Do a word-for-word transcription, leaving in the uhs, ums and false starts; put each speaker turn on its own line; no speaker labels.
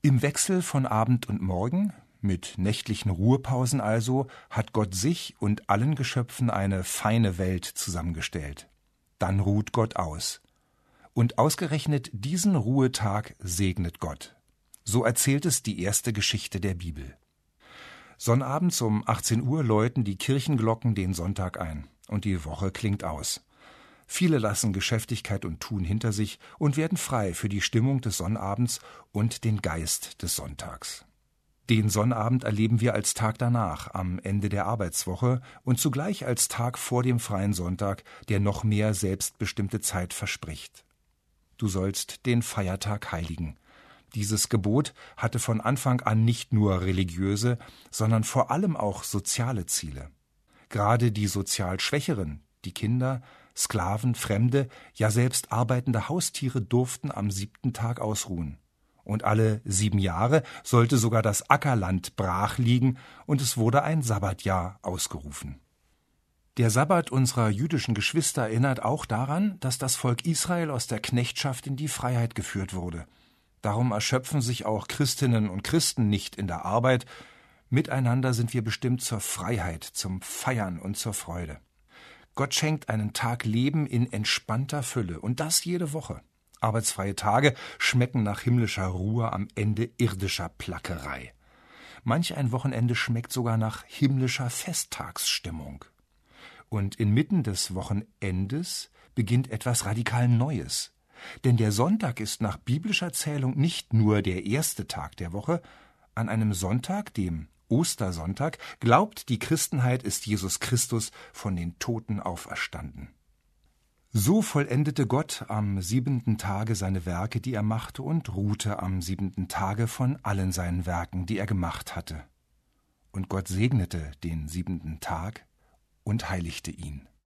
Im Wechsel von Abend und Morgen, mit nächtlichen Ruhepausen also, hat Gott sich und allen Geschöpfen eine feine Welt zusammengestellt. Dann ruht Gott aus. Und ausgerechnet diesen Ruhetag segnet Gott. So erzählt es die erste Geschichte der Bibel. Sonnabends um achtzehn Uhr läuten die Kirchenglocken den Sonntag ein und die Woche klingt aus. Viele lassen Geschäftigkeit und Tun hinter sich und werden frei für die Stimmung des Sonnabends und den Geist des Sonntags. Den Sonnabend erleben wir als Tag danach, am Ende der Arbeitswoche und zugleich als Tag vor dem freien Sonntag, der noch mehr selbstbestimmte Zeit verspricht. Du sollst den Feiertag heiligen. Dieses Gebot hatte von Anfang an nicht nur religiöse, sondern vor allem auch soziale Ziele. Gerade die sozial Schwächeren, die Kinder, Sklaven, Fremde, ja selbst arbeitende Haustiere durften am siebten Tag ausruhen. Und alle sieben Jahre sollte sogar das Ackerland brach liegen und es wurde ein Sabbatjahr ausgerufen. Der Sabbat unserer jüdischen Geschwister erinnert auch daran, dass das Volk Israel aus der Knechtschaft in die Freiheit geführt wurde. Darum erschöpfen sich auch Christinnen und Christen nicht in der Arbeit. Miteinander sind wir bestimmt zur Freiheit, zum Feiern und zur Freude. Gott schenkt einen Tag Leben in entspannter Fülle und das jede Woche. Arbeitsfreie Tage schmecken nach himmlischer Ruhe am Ende irdischer Plackerei. Manch ein Wochenende schmeckt sogar nach himmlischer Festtagsstimmung. Und inmitten des Wochenendes beginnt etwas radikal Neues. Denn der Sonntag ist nach biblischer Zählung nicht nur der erste Tag der Woche. An einem Sonntag, dem Ostersonntag, glaubt die Christenheit, ist Jesus Christus von den Toten auferstanden. So vollendete Gott am siebenten Tage seine Werke, die er machte, und ruhte am siebenten Tage von allen seinen Werken, die er gemacht hatte. Und Gott segnete den siebenten Tag und heiligte ihn.